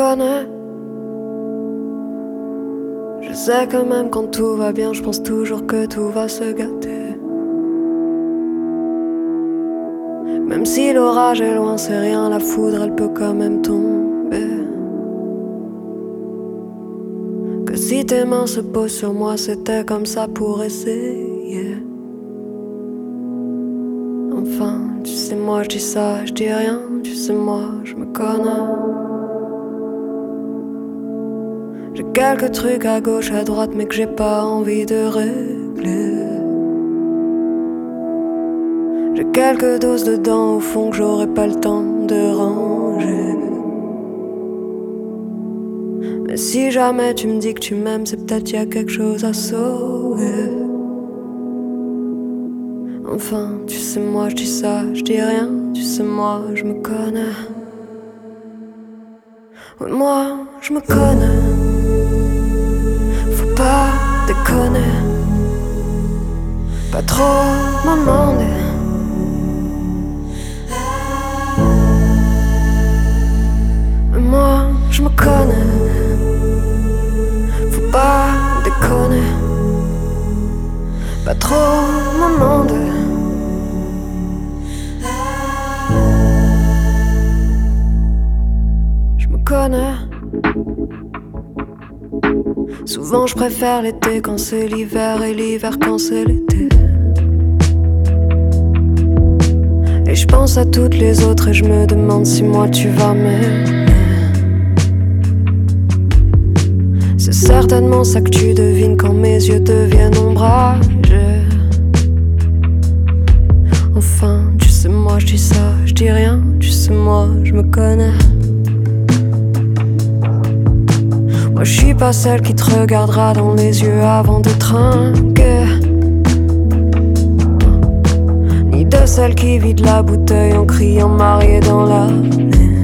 connais. Je sais que même quand tout va bien, je pense toujours que tout va se gâter. Même si l'orage est loin, c'est rien, la foudre elle peut quand même tomber. Que si tes mains se posent sur moi, c'était comme ça pour essayer. Enfin, tu sais moi je dis ça, je dis rien, tu sais moi je me connais. J'ai quelques trucs à gauche, à droite, mais que j'ai pas envie de régler. J'ai quelques doses dedans au fond que j'aurai pas le temps de ranger. Mais si jamais tu me dis que tu m'aimes, c'est peut-être y a quelque chose à sauver. Enfin, tu sais moi je dis ça, je dis rien, tu sais moi je me connais. Oui, moi je me connais. Faut pas déconner, pas trop m'en demander. Moi je me connais. Faut pas déconner, pas trop m'en demander. Je me connais. Souvent je préfère l'été quand c'est l'hiver et l'hiver quand c'est l'été. Et je pense à toutes les autres et je me demande si moi tu vas m'aimer. C'est certainement ça que tu devines quand mes yeux deviennent ombragés. Enfin, tu sais moi je dis ça, je dis rien, tu sais moi je me connais. Moi je suis pas celle qui te regardera dans les yeux avant de trinquer, ni de celle qui vide la bouteille en criant mariée dans la nez.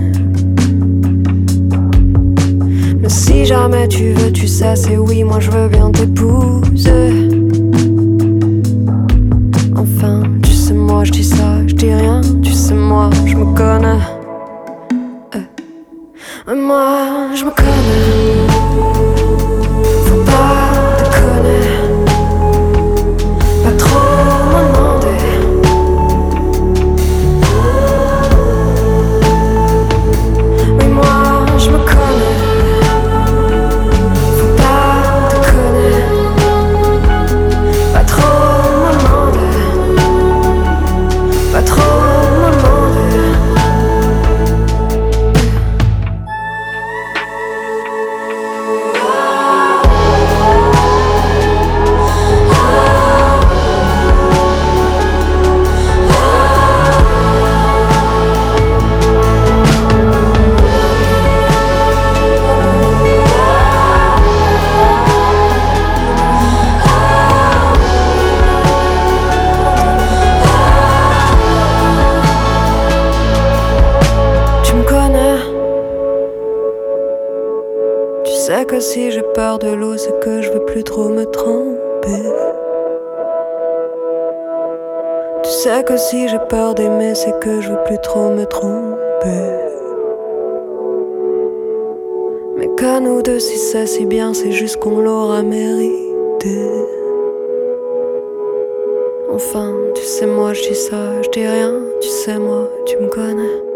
Mais si jamais tu veux, tu sais c'est oui, moi je veux bien t'épouser. Enfin, tu sais moi je dis ça, je dis rien, tu sais moi je me connais. Moi je me connais. Faut pas déconner, pas trop m'en demander. Mais moi je me connais. Faut pas déconner, pas trop m'en demander, pas trop m'en demander. Tu sais que si j'ai peur de l'eau, c'est que je veux plus trop me tremper. Tu sais que si j'ai peur d'aimer, c'est que je veux plus trop me tromper. Mais qu'à nous deux, si c'est si bien, c'est juste qu'on l'aura mérité. Enfin, tu sais moi je dis ça, je dis rien, tu sais moi tu me connais.